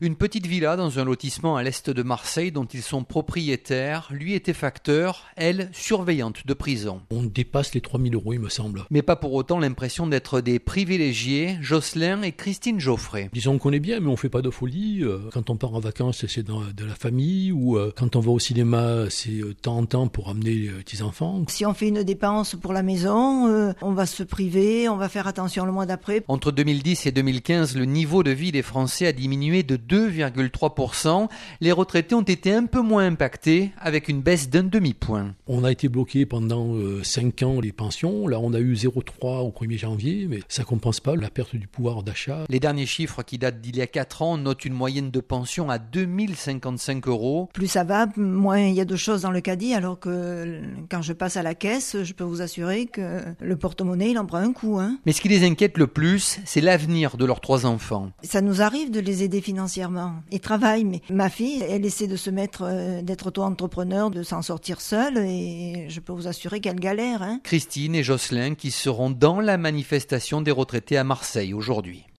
Une petite villa dans un lotissement à l'est de Marseille dont ils sont propriétaires. Lui était facteur, elle surveillante de prison. On dépasse les 3 000 euros, il me semble. Mais pas pour autant l'impression d'être des privilégiés, Jocelyn et Christine Geoffrey. Disons qu'on est bien, mais on fait pas de folie. Quand on part en vacances, c'est de la famille, ou quand on va au cinéma, c'est de temps en temps pour amener les petits-enfants. Si on fait une dépense pour la maison, on va se priver, on va faire attention le mois d'après. Entre 2010 et 2015, le niveau de vie des Français a diminué de 2,3%. Les retraités ont été un peu moins impactés, avec une baisse d'un demi-point. On a été bloqué pendant 5 ans les pensions. Là, on a eu 0,3 au 1er janvier, mais ça compense pas la perte du pouvoir d'achat. Les derniers chiffres qui datent d'il y a 4 ans notent une moyenne de pension à 2055 euros. Plus ça va, moins il y a de choses dans le caddie, alors que quand je passe à la caisse, je peux vous assurer que le porte-monnaie, il en prend un coup. Mais ce qui les inquiète le plus, c'est l'avenir de leurs 3 enfants. Ça nous arrive de les aider financièrement. Ils travaillent, mais ma fille, elle essaie de se mettre, d'être auto-entrepreneur, de s'en sortir seule, et je peux vous assurer qu'elle galère. Christine et Jocelyn qui seront dans la manifestation des retraités à Marseille aujourd'hui.